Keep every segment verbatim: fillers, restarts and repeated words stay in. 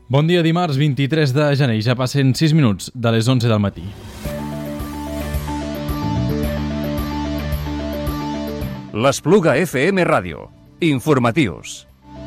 Bon dia, dimarts vint-i-tres de gener, ja passen sis minuts de les onze del matí. L'Espluga F M Ràdio. Informatius.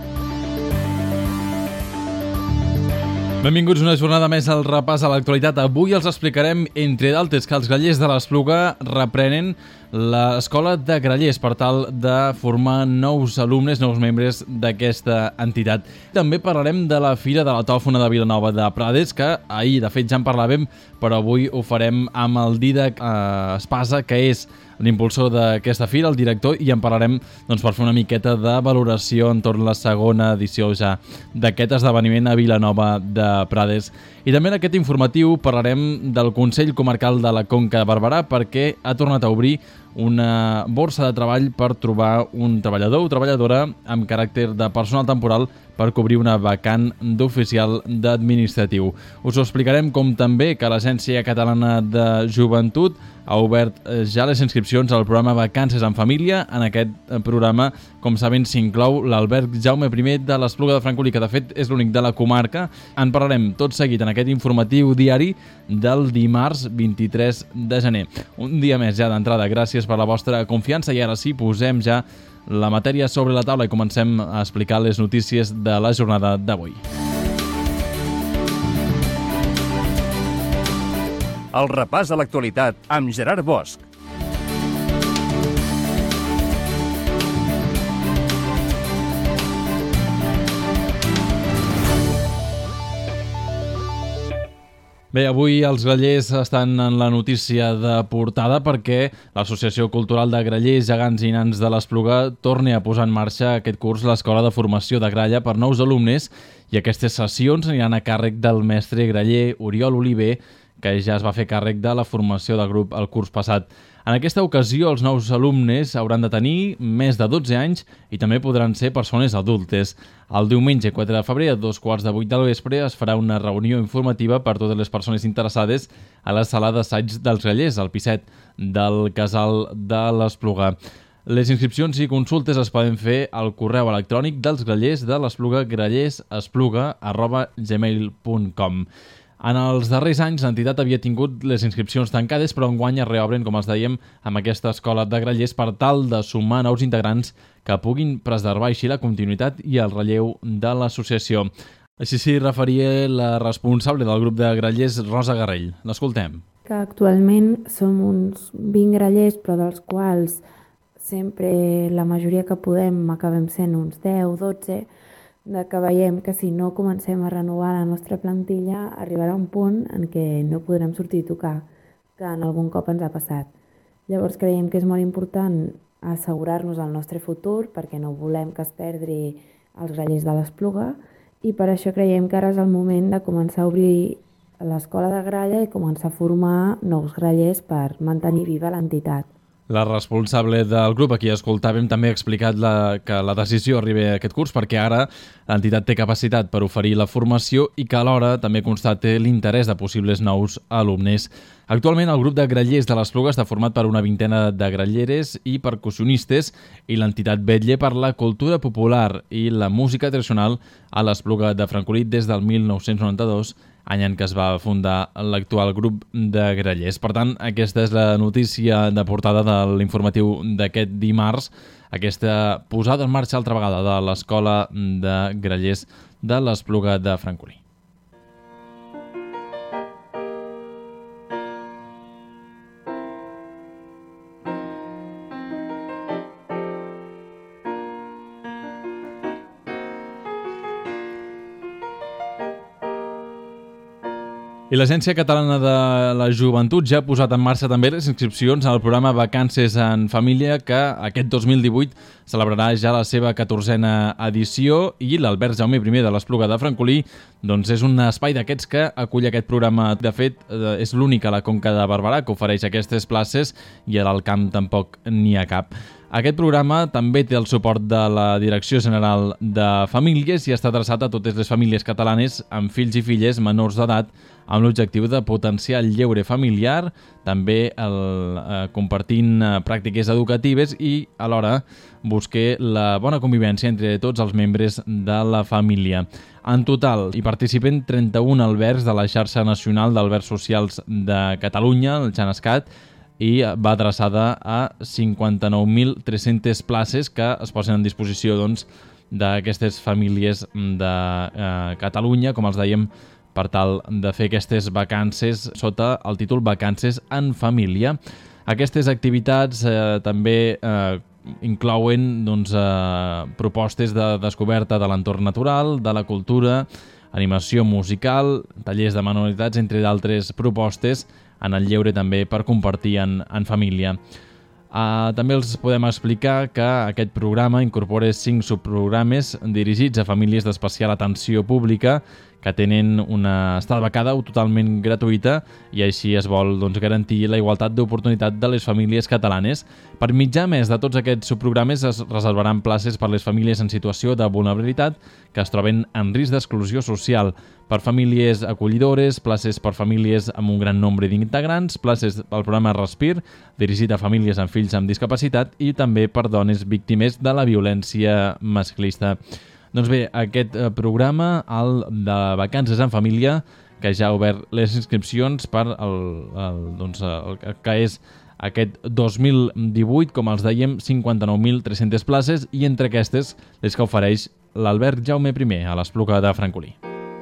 Benvinguts una jornada més al repàs a l'actualitat. Avui els explicarem, entre d'altres, que els grallers de l'Espluga reprenen l'escola de grallers per tal de formar nous alumnes, nous membres d'aquesta entitat. També parlarem de la Fira de la Tòfona de Vilanova de Prades, que ahir, de fet, ja en parlàvem, però avui ho farem amb el Dídac eh, Espasa, que és l'impulsor d'aquesta fira, el director, i en parlarem doncs, per fer una miqueta de valoració entorn la segona edició ja d'aquest esdeveniment a Vilanova de Prades. I també en aquest informatiu parlarem del Consell Comarcal de la Conca de Barberà, perquè ha tornat a obrir una borsa de treball per trobar un treballador o treballadora amb caràcter de personal temporal per cobrir una vacant d'oficial d'administratiu. Us ho explicarem, com també que l'Agència Catalana de Joventut ha obert ja les inscripcions al programa Vacances en Família. En aquest programa, com saben, s'inclou l'Alberg Jaume I de l'Espluga de Francolí, que de fet és l'únic de la comarca. En parlarem tot seguit en aquest informatiu diari del dimarts vint-i-tres de gener. Un dia més ja d'entrada, gràcies per la vostra confiança, i ara sí, posem ja la matèria sobre la taula i comencem a explicar les notícies de la jornada d'avui. El repàs a l'actualitat amb Gerard Bosch. Bé, avui els grallers estan en la notícia de portada perquè l'Associació Cultural de Grallers, Gegants i Nans de l'Espluga torna a posar en marxa aquest curs l'Escola de Formació de Gralla per nous alumnes, i aquestes sessions aniran a càrrec del mestre graller Oriol Oliver, que ja es va fer càrrec de la formació del grup el curs passat. En aquesta ocasió, els nous alumnes hauran de tenir més de dotze anys i també podran ser persones adultes. El diumenge quatre de febrer, a dos quarts de vuit del vespre, es farà una reunió informativa per totes les persones interessades a la sala d'assaig dels grallers, al pisset del casal de l'Espluga. Les inscripcions i consultes es poden fer al correu electrònic dels grallers de l'Espluga, grallersespluga arroba gmail punt com. En els darrers anys, l'entitat havia tingut les inscripcions tancades, però enguany es reobren, com els dèiem, amb aquesta escola de grallers per tal de sumar nous integrants que puguin preservar així la continuïtat i el relleu de l'associació. Així s'hi referia la responsable del grup de grallers, Rosa Garrell. L'escoltem. Que actualment som uns vint grallers, però dels quals sempre la majoria que podem acabem sent uns deu, dotze, de que veiem que si no comencem a renovar la nostra plantilla arribarà un punt en què no podrem sortir a tocar, que en algun cop ens ha passat. Llavors creiem que és molt important assegurar-nos el nostre futur, perquè no volem que es perdi els grallers de l'Espluga, i per això creiem que ara és el moment de començar a obrir l'escola de gralla i començar a formar nous grallers per mantenir viva l'entitat. La responsable del grup, a qui escoltàvem, també ha explicat la, que la decisió arriba a aquest curs perquè ara l'entitat té capacitat per oferir la formació i que alhora també constate l'interès de possibles nous alumnes. Actualment el grup de grallers de l'Espluga està format per una vintena de gralleres i percussionistes, i l'entitat vetlla per la cultura popular i la música tradicional a l'Espluga de Francolí des del mil nou-cents noranta-dos, any en què es va fundar l'actual grup de grallers. Per tant, aquesta és la notícia de portada de l'informatiu d'aquest dimarts, aquesta posada en marxa altra vegada de l'escola de grallers de l'Espluga de Francolí. I l'Agència Catalana de la Joventut ja ha posat en marxa també les inscripcions al programa Vacances en Família, que aquest dos mil divuit celebrarà ja la seva catorzena edició, i l'Alberg Jaume I de l'Espluga de Francolí doncs és un espai d'aquests que acull aquest programa. De fet, és l'únic a la Conca de Barberà que ofereix aquestes places, i a l'Alt Camp tampoc n'hi ha cap. Aquest programa també té el suport de la Direcció General de Famílies i està adreçat a totes les famílies catalanes amb fills i filles menors d'edat amb l'objectiu de potenciar el lleure familiar, també el, eh, compartint eh, pràctiques educatives i alhora buscar la bona convivència entre tots els membres de la família. En total hi participen trenta-un albergs de la xarxa nacional d'albergs socials de Catalunya, el Xanascat, i va adreçada a cinquanta-nou mil tres-centes places que es posen en disposició doncs, d'aquestes famílies de eh, Catalunya, com els dèiem, per tal de fer aquestes vacances sota el títol Vacances en Família. Aquestes activitats eh, també eh, inclouen doncs, eh, propostes de descoberta de l'entorn natural, de la cultura, animació musical, tallers de manualitats, entre d'altres propostes en el lleure també per compartir en, en família. Uh, també els podem explicar que aquest programa incorpora cinc subprogrames dirigits a famílies d'especial atenció pública que tenen una estada becada o totalment gratuïta i així es vol doncs, garantir la igualtat d'oportunitat de les famílies catalanes. Per mitjà més de tots aquests subprogrames es reservaran places per les famílies en situació de vulnerabilitat que es troben en risc d'exclusió social, per famílies acollidores, places per famílies amb un gran nombre d'integrants, places pel programa Respir, dirigit a famílies amb fills amb discapacitat i també per dones víctimes de la violència masclista. Doncs bé, aquest programa, el de Vacances en Família, que ja ha obert les inscripcions per el, el, doncs, el que és aquest dos mil divuit, com els dèiem, cinquanta-nou mil tres-centes places i entre aquestes les que ofereix l'Alberg Jaume primer a l'Espluga de Francolí.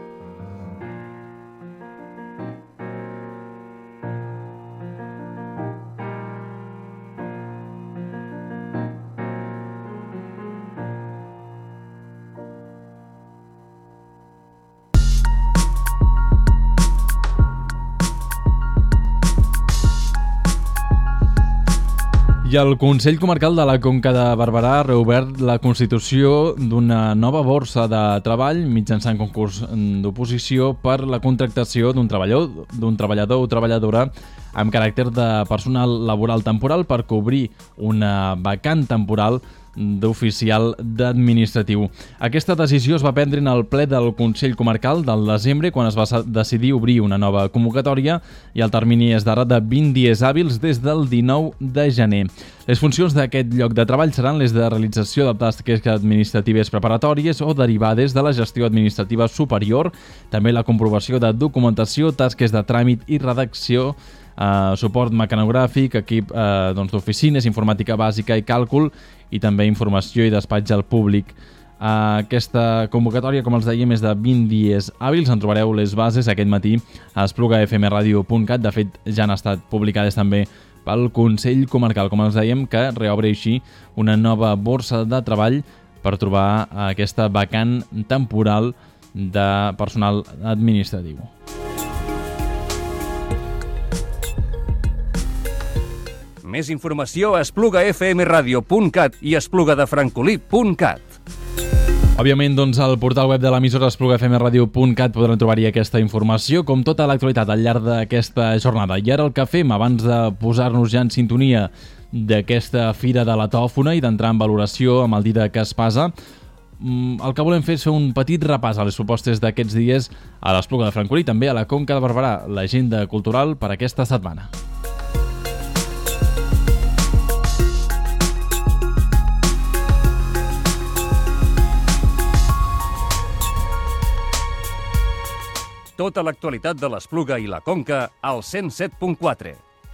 I el Consell Comarcal de la Conca de Barberà ha reobert la constitució d'una nova borsa de treball mitjançant concurs d'oposició per la contractació d'un treballador, d'un treballador o treballadora amb caràcter de personal laboral temporal per cobrir una vacant temporal d'oficial d'administratiu. Aquesta decisió es va prendre en el ple del Consell Comarcal del desembre quan es va decidir obrir una nova convocatòria i el termini és d'ara de vint dies hàbils des del dinou de gener. Les funcions d'aquest lloc de treball seran les de realització de tasques administratives preparatòries o derivades de la gestió administrativa superior, també la comprovació de documentació, tasques de tràmit i redacció, Uh, suport mecanogràfic, equip uh, doncs, d'oficines, informàtica bàsica i càlcul i també informació i despatx al públic. Uh, aquesta convocatòria, com els dèiem, és de vint dies hàbils. En trobareu les bases aquest matí a espluga f m radio punt cat. De fet, ja han estat publicades també pel Consell Comarcal, com els dèiem, que reobre així una nova borsa de treball per trobar aquesta vacant temporal de personal administratiu. Més informació a espluga f m radio punt cat i espluga de francolí punt cat. Òbviament, doncs, al portal web de l'emissora espluga f m radio punt cat podran trobar-hi aquesta informació, com tota l'actualitat al llarg d'aquesta jornada. I ara el que fem, abans de posar-nos ja en sintonia d'aquesta Fira de la Tòfona i d'entrar en valoració amb el Dida que es passa, el que volem fer és fer un petit repàs a les propostes d'aquests dies a l'Espluga de Francolí i també a la Conca de Barberà, l'agenda cultural per aquesta setmana. Tota l'actualitat de l'Espluga i la Conca al cent set punt quatre.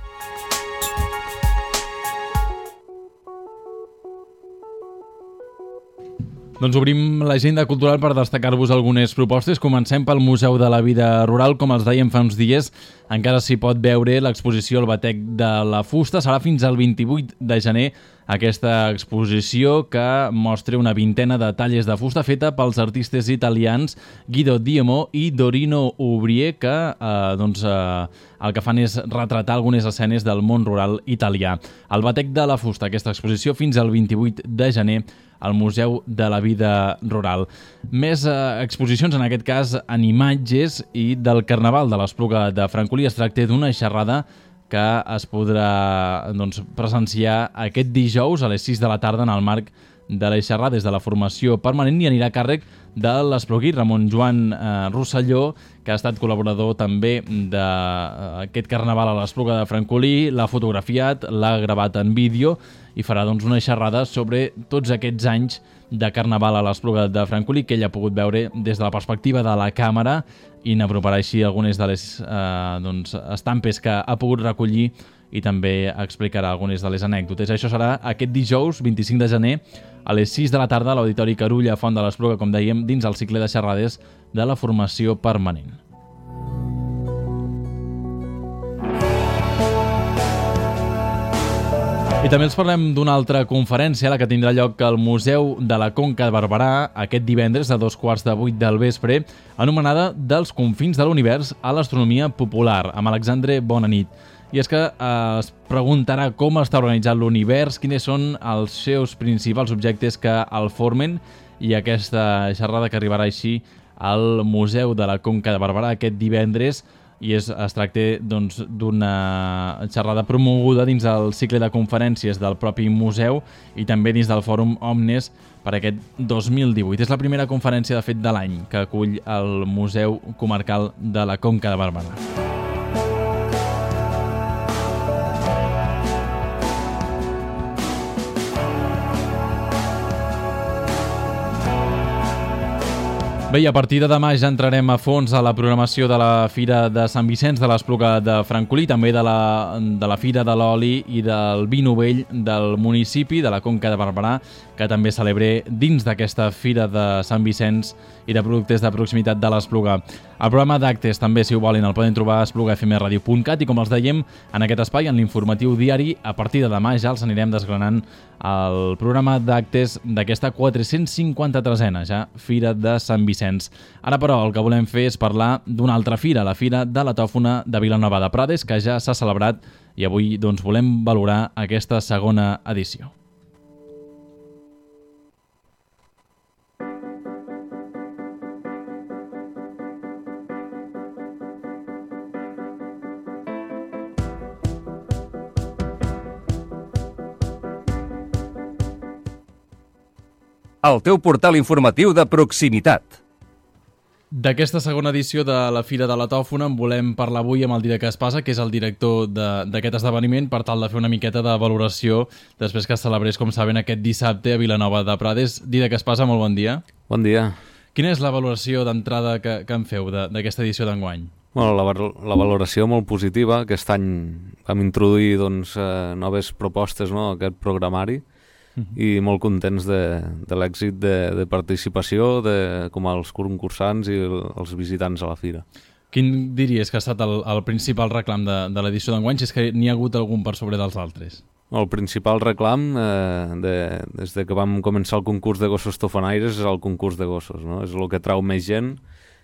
Doncs obrim l'agenda cultural per destacar-vos algunes propostes. Comencem pel Museu de la Vida Rural. Com els dèiem fa uns dies, encara s'hi pot veure l'exposició El batec de la fusta. Serà fins al vint-i-vuit de gener aquesta exposició que mostra una vintena de talles de fusta feta pels artistes italians Guido Diemo i Dorino Ubrier, que eh, doncs, eh, el que fan és retratar algunes escenes del món rural italià. El batec de la fusta, aquesta exposició fins al vint-i-vuit de gener al Museu de la Vida Rural. Més eh, exposicions, en aquest cas en imatges i del Carnaval de l'Espluga de Francolí. Es tracta d'una xerrada que es podrà doncs, presenciar aquest dijous a les sis de la tarda en el marc de les xerrades de la formació permanent i anirà a càrrec de l'Esplugui, Ramon Joan eh, Rosselló, que ha estat col·laborador també d'aquest carnaval a l'Espluga de Francolí, l'ha fotografiat, l'ha gravat en vídeo i farà doncs, una xerrada sobre tots aquests anys de carnaval a l'Espluga de Francolí que ell ha pogut veure des de la perspectiva de la càmera i n'aproparà així algunes de les eh, doncs, estampes que ha pogut recollir i també explicarà algunes de les anècdotes. Això serà aquest dijous, vint-i-cinc de gener, a les sis de la tarda a l'Auditori Carulla, Font de l'Espluga, com dèiem, dins el cicle de xerrades de la formació permanent. I també els parlem d'una altra conferència, la que tindrà lloc al Museu de la Conca de Barberà aquest divendres a dos quarts de vuit del vespre, anomenada Dels confins de l'univers a l'astronomia popular, amb Alexandre Bonanit. I és que eh, es preguntarà com està organitzat l'univers, quines són els seus principals objectes que el formen, i aquesta xerrada que arribarà així al Museu de la Conca de Barberà aquest divendres, i és, es tracta doncs, d'una xerrada promoguda dins el cicle de conferències del propi museu i també dins del Fòrum Omnes per aquest dos mil divuit. És la primera conferència de fet de l'any que acull el Museu Comarcal de la Conca de Barberà. Bé, i a partir de demà ja entrarem a fons a la programació de la Fira de Sant Vicenç de l'Espluga de Francolí, també de la, de la Fira de l'Oli i del vi novell del municipi de la Conca de Barberà, que també celebré dins d'aquesta Fira de Sant Vicenç i de productes de proximitat de l'Espluga. El programa d'actes també, si ho volen, el poden trobar a espluga f m radio punt cat i, com els dèiem, en aquest espai, en l'informatiu diari, a partir de demà ja els anirem desgranant el programa d'actes d'aquesta quatre-cents cinquanta-tresena ja Fira de Sant Vicenç. Ara, però, el que volem fer és parlar d'una altra fira, la Fira de la Tòfona de Vilanova de Prades, que ja s'ha celebrat i avui doncs, volem valorar aquesta segona edició. El teu portal informatiu de proximitat. D'aquesta segona edició de la Fira de la Tòfona en volem parlar avui amb el Dídac Espasa, que és el director d'aquest esdeveniment, per tal de fer una miqueta de valoració després que es celebrés, com saben, aquest dissabte a Vilanova de Prades. Dídac Espasa, molt bon dia. Bon dia. Quina és la valoració d'entrada que, que en feu d'aquesta edició d'enguany? Bueno, la, la valoració molt positiva. Aquest any vam introduir doncs, eh, noves propostes, no?, a aquest programari, i molt contents de, de l'èxit de, de participació de, com els concursants i el, els visitants a la fira. Quin diries que ha estat el, el principal reclam de, de l'edició d'enguany, si és que n'hi ha hagut algun per sobre dels altres? El principal reclam, eh, de, des de que vam començar el concurs de gossos tofonaires, és el concurs de gossos, no? És el que trau més gent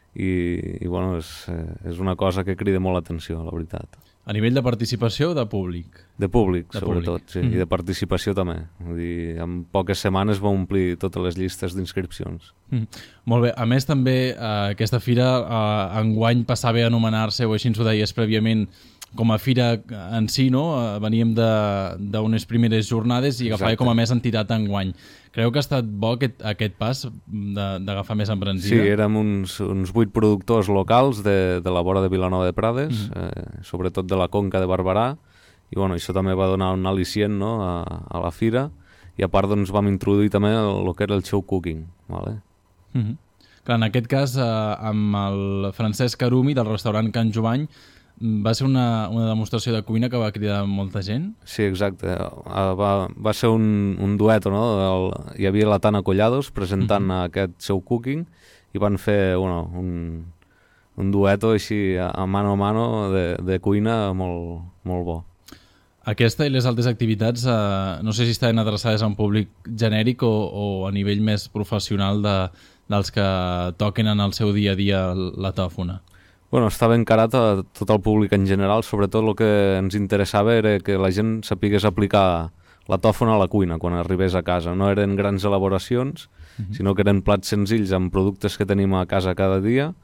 i, i bueno, és, és una cosa que crida molt l'atenció, la veritat. A nivell de participació o de públic? De públic, de sobretot, públic. sí, Mm-hmm. i de participació també. Vull dir, en poques setmanes va omplir totes les llistes d'inscripcions. Mm. Molt bé. A més, també, eh, aquesta fira eh, enguany passava a anomenar-se, o així ens ho deies prèviament, com a fira en si, no? Eh, veníem d'unes primeres jornades i agafava com a més entitat enguany. Creu que ha estat bo aquest, aquest pas d'agafar més embranzida? Sí, érem uns, uns vuit productors locals de, de la vora de Vilanova de Prades, mm-hmm. eh, sobretot de la Conca de Barberà, i bueno, això també va donar un al·licient, no?, a, a la fira, i a part doncs, vam introduir també el, el que era el show cooking. Vale? Mm-hmm. Clar, en aquest cas, eh, amb el Francesc Arumi del restaurant Can Jovany, va ser una, una demostració de cuina que va cridar molta gent? Sí, exacte. Va, va ser un, un dueto, no? El, hi havia la Tana Collados presentant mm-hmm. aquest show cooking i van fer bueno, un, un dueto així a mano a mano de, de cuina molt, molt bo. Aquesta i les altres activitats, eh, no sé si estaven adreçades a un públic genèric o, o a nivell més professional de, dels que toquen en el seu dia a dia la tòfona. Bueno, estava encarat a tot el públic en general, sobretot el que ens interessava era que la gent sapigués aplicar la tòfona a la cuina quan arribés a casa. No eren grans elaboracions, mm-hmm. sinó que eren plats senzills amb productes que tenim a casa cada dia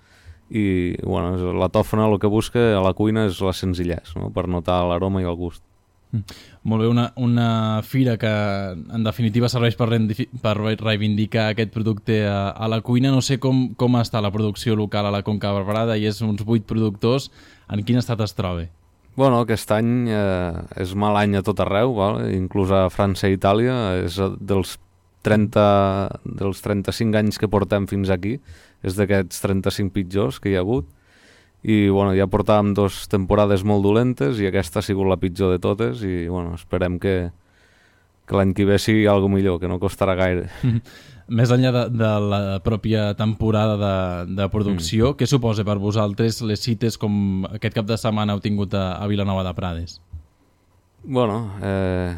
i bueno, la tòfona el que busca a la cuina és la senzillesa, no? Per notar l'aroma i el gust. Molt bé, una, una fira que en definitiva serveix per, per reivindicar aquest producte a, a la cuina. No sé com, com està la producció local a la Conca de Barberà, i és uns vuit productors. En quin estat es troba? Bueno, aquest any eh, és mal any a tot arreu, val? Inclús a França i Itàlia. És dels, trenta, dels trenta-cinc anys que portem fins aquí, és d'aquests trenta-cinc pitjors que hi ha hagut. I bueno, ja portàvem dues temporades molt dolentes i aquesta ha sigut la pitjor de totes i bueno, esperem que, que l'any que ve sigui alguna millor, que no costarà gaire. Més enllà de, de la pròpia temporada de, de producció, mm. què suposa per vosaltres les cites com aquest cap de setmana heu tingut a, a Vilanova de Prades? Bueno, eh,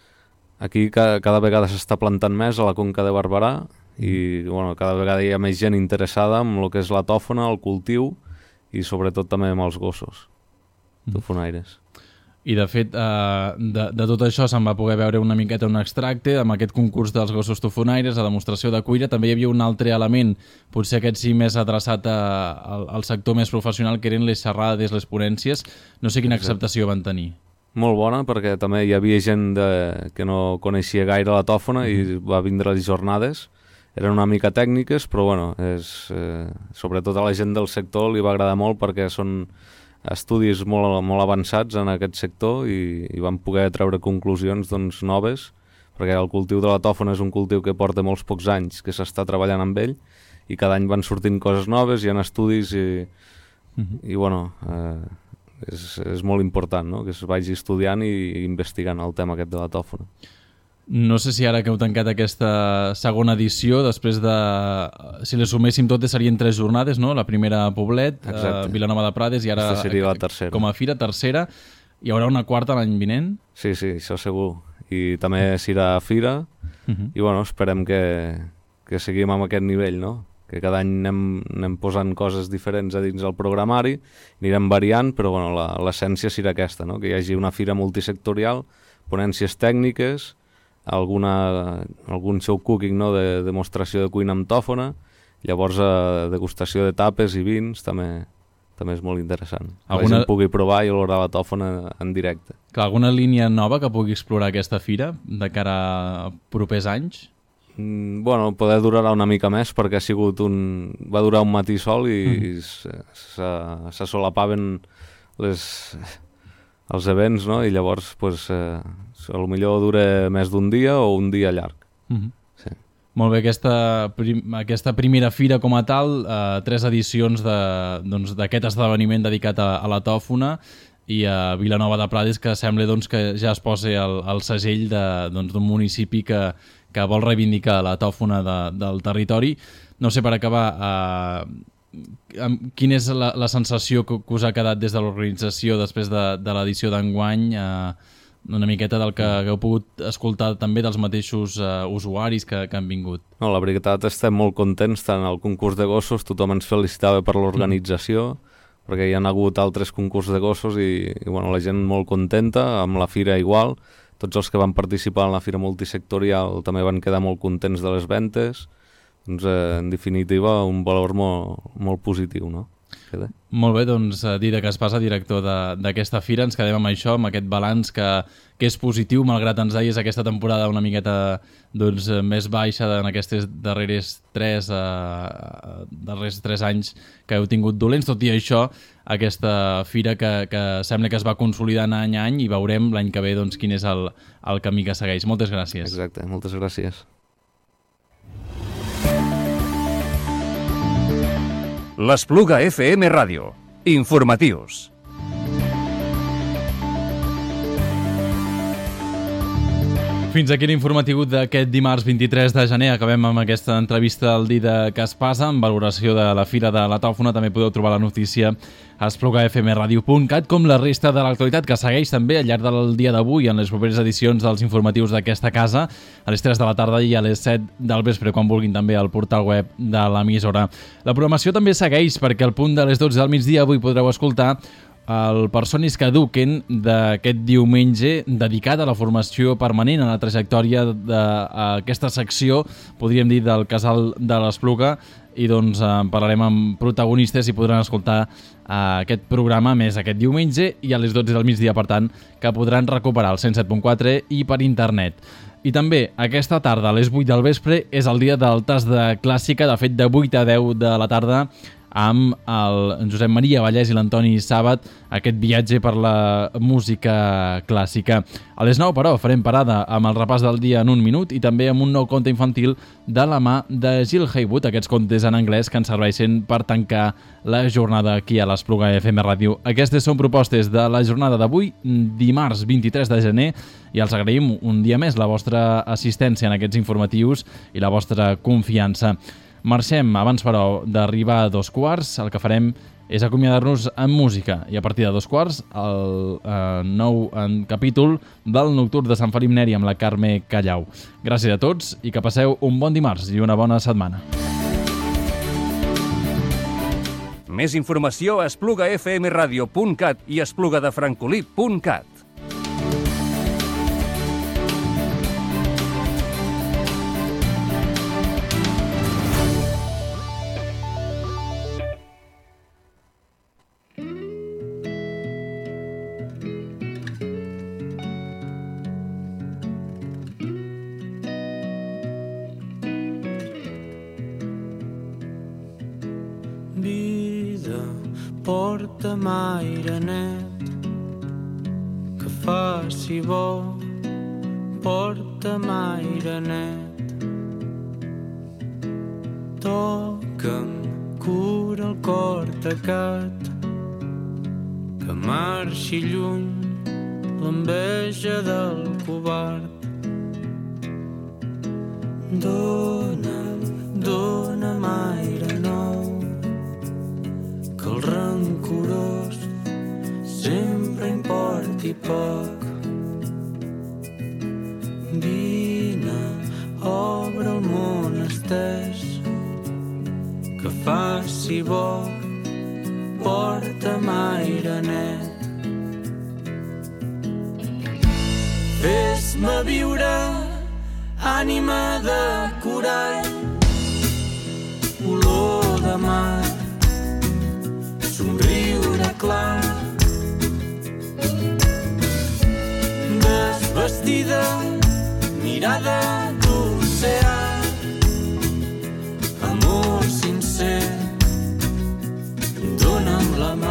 aquí cada, cada vegada s'està plantant més a la Conca de Barberà i bueno, cada vegada hi ha més gent interessada en el que és la tòfona, el cultiu, i sobretot també amb els gossos tofonaires. I de fet, eh, de, de tot això se'n va poder veure una miqueta un extracte amb aquest concurs dels gossos tofonaires, la demostració de cuina. També hi havia un altre element, potser aquest sí més adreçat a, a, al sector més professional, que eren les xerrades, les ponències. No sé quina acceptació van tenir. Molt bona, perquè també hi havia gent de, que no coneixia gaire la tòfona i va vindre a les jornades. Eren una mica tècniques, però bueno, és, eh, sobretot a la gent del sector li va agradar molt perquè són estudis molt, molt avançats en aquest sector i, i van poder treure conclusions doncs, noves, perquè el cultiu de la tòfona és un cultiu que porta molts pocs anys que s'està treballant amb ell i cada any van sortint coses noves, hi ha estudis i, uh-huh. i bueno, eh, és, és molt important, no? Que es vagi estudiant i, i investigant el tema aquest de la tòfona. No sé si ara que heu tancat aquesta segona edició, després de... Si les suméssim totes serien tres jornades, no? La primera a Poblet, a Vilanova de Prades i ara seria la tercera. Com a fira, tercera. Hi haurà una quarta l'any vinent? Sí, sí, això segur. I també s'irà a fira uh-huh. i bueno, esperem que, que seguim amb aquest nivell, no? Que cada any anem, anem posant coses diferents a dins del programari, anirem variant, però bueno, l'essència serà aquesta, no? Que hi hagi una fira multisectorial, ponències tècniques, alguna, algun show cooking, no? De demostració de cuina amb tòfona, llavors eh, degustació de tapes i vins també, també és molt interessant. Que alguna... la gent pugui provar i olorar la tòfona en directe. Clar, alguna línia nova que pugui explorar aquesta fira de cara a propers anys? Mm, bueno, poder durarà una mica més perquè ha sigut un... va durar un matí sol i mm. se, se solapaven les... els events, no? I llavors pues, eh, potser dura més d'un dia o un dia llarg. Uh-huh. Sí. Molt bé, aquesta, prim, aquesta primera fira com a tal, eh, tres edicions d'aquest doncs, esdeveniment dedicat a, a la tòfona i a Vilanova de Prades, que sembla doncs, que ja es posa el, el segell d'un doncs, municipi que, que vol reivindicar la tòfona de, del territori. No sé, per acabar... Eh, quina és la, la sensació que, que us ha quedat des de l'organització després de, de l'edició d'enguany, eh, una miqueta del que, que heu pogut escoltar també dels mateixos eh, usuaris que, que han vingut? No, la veritat estem molt contents, tant al concurs de gossos tothom ens felicitava per l'organització mm. perquè hi ha hagut altres concursos de gossos i, i bueno, la gent molt contenta, amb la fira igual, tots els que van participar en la fira multisectorial també van quedar molt contents de les ventes. Doncs, eh, en definitiva, un valor molt, molt positiu, no? Queda. Molt bé, doncs, Didac Espasa, director d'aquesta fira, ens quedem amb això, amb aquest balanç que, que és positiu, malgrat ens deies aquesta temporada una miqueta doncs, més baixa en aquestes darreres tres, eh, darrers tres anys que heu tingut dolents. Tot i això, aquesta fira que, que sembla que es va consolidant any a any i veurem l'any que ve doncs, quin és el, el camí que segueix. Moltes gràcies. Exacte, moltes gràcies. L'Espluga F M Ràdio. Informatius. Fins aquí l'informatiu d'aquest dimarts vint-i-tres de gener. Acabem amb aquesta entrevista al Didac Espasa amb valoració de la Fira de la Tòfona. També podeu trobar la notícia a espluga f m radio punt cat, com la resta de l'actualitat que segueix també al llarg del dia d'avui en les properes edicions dels informatius d'aquesta casa a les tres de la tarda i a les set del vespre, quan vulguin, també al portal web de l'emissora. La programació també segueix perquè al punt de les dotze del migdia avui podreu escoltar el Persones que Eduquen d'aquest diumenge, dedicat a la formació permanent, a la trajectòria d'aquesta secció, podríem dir, del Casal de l'Espluga, i doncs en parlarem amb protagonistes i podran escoltar uh, aquest programa més aquest diumenge i a les dotze del migdia, per tant, que podran recuperar el cent set punt quatre i per internet. I també aquesta tarda a les vuit del vespre és el dia del tas de clàssica, de fet de vuit a deu de la tarda, amb el Josep Maria Vallès i l'Antoni Sàbat, aquest viatge per la música clàssica. A les nou, però, farem parada amb el repàs del dia en un minut i també amb un nou conte infantil de la mà de Jill Haywood, aquests contes en anglès que ens serveixen per tancar la jornada aquí a l'Espluga F M Ràdio. Aquestes són propostes de la jornada d'avui, dimarts vint-i-tres de gener, i els agraïm un dia més la vostra assistència en aquests informatius i la vostra confiança. Marxem, abans però d'arribar a dos quarts, el que farem és acomiadar-nos amb música i a partir de dos quarts el eh, nou en capítol del Nocturn de Sant Felip Neri amb la Carme Callau. Gràcies a tots i que passeu un bon dimarts i una bona setmana. Més informació a espluga f m radio punt cat i espluga de francolí punt cat. Porta'm aire net que faci bo, porta'm aire net. Toca'm, cura el cor tacat, que marxi lluny l'enveja del covard. Dóna'm, dóna'm aire nou, que el rancorós sempre importi poc. Vine, obre el món estès, que faci bo, porta'm aire net. Fes-me viure, ànima de corall, olor de mar, somriure clar. Desvestida, mirada d'oceà, amor sincer, dona'm la mà.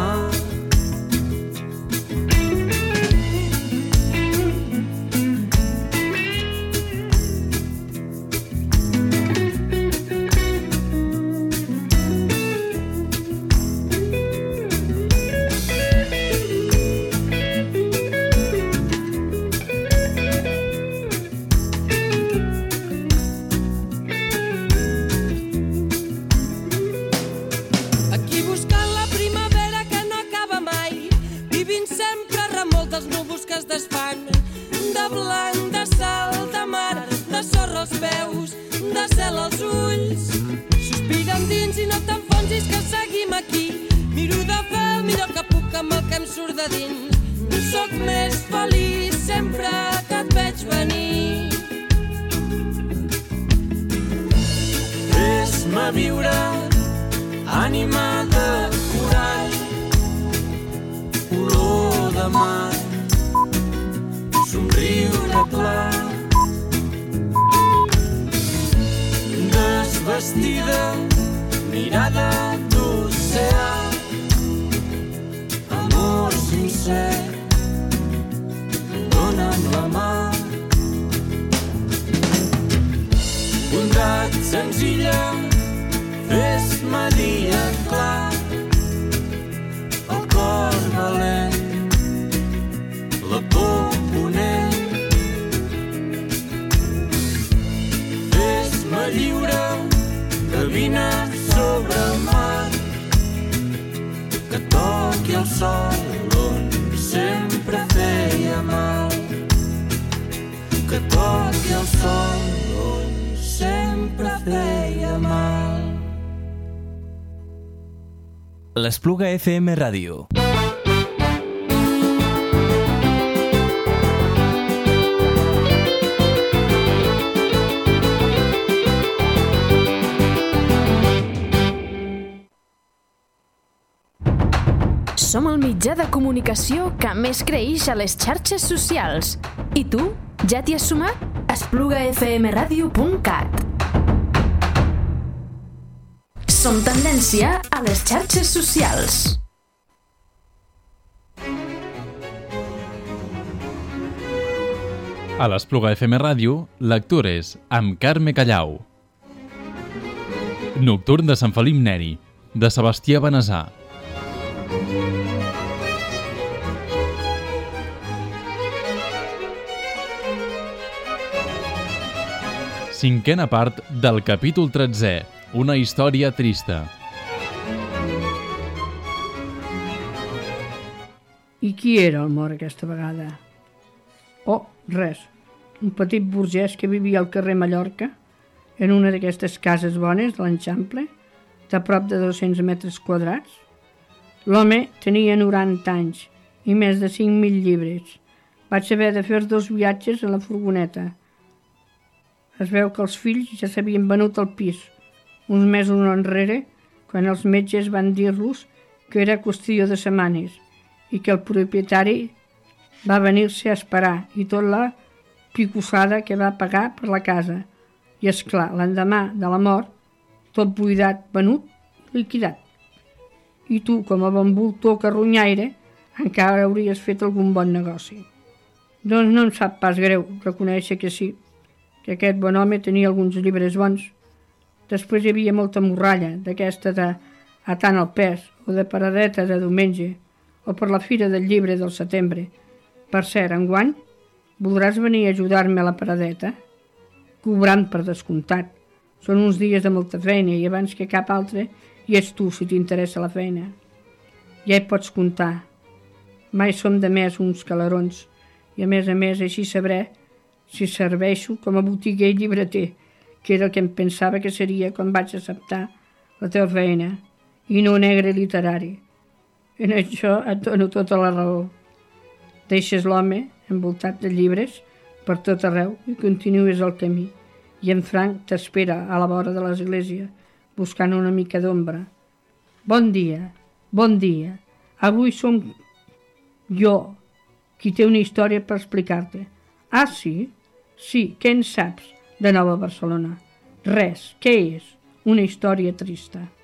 L'Espluga F M Ràdio. Som el mitjà de comunicació que més creix a les xarxes socials. I tu, ja t'hi has sumat? espluga f m radio punt cat. Som tendència a les xarxes socials. A l'Espluga F M Ràdio, lectures amb Carme Callau. Nocturn de Sant Felip Neri, de Sebastià Benessà. Cinquena part del capítol tretzè, una història trista. I qui era el mort aquesta vegada? Oh, res. Un petit burgès que vivia al carrer Mallorca, en una d'aquestes cases bones de l'Enxample, de prop de dos-cents metres quadrats. L'home tenia noranta anys i més de cinc mil llibres. Vaig haver de fer dos viatges en la furgoneta. Es veu que els fills ja s'havien venut el pis, uns mesos enrere, quan els metges van dir-los que era qüestió de setmanes i que el propietari va venir-se a esperar i tot la picossada que va pagar per la casa. I, és clar, l'endemà de la mort, tot buidat, venut, liquidat. I tu, com a bon voltor carronyaire, encara hauries fet algun bon negoci. Doncs no em sap pas greu reconèixer que sí, que aquest bon home tenia alguns llibres bons. Després hi havia molta morralla, d'aquesta de a tant el pes, o de paradeta de diumenge, o per la fira del llibre del setembre. Per cert, enguany, voldràs venir a ajudar-me a la paradeta? Cobrant per descomptat. Són uns dies de molta feina i abans que cap altre hi ets tu si t'interessa la feina. Ja hi pots comptar. Mai som de més uns calarons i a més a més així sabré si serveixo com a botiguer i llibreter, que era el que em pensava que seria quan vaig acceptar la teva feina, i no negre literari. En això et dono tota la raó. Deixes l'home envoltat de llibres per tot arreu i continues el camí. I en Frank t'espera a la vora de l'església, buscant una mica d'ombra. Bon dia, bon dia. Avui som jo, qui té una història per explicar-te. Ah, sí? Sí, què en saps de Nova Barcelona? Res, què és? Una història trista.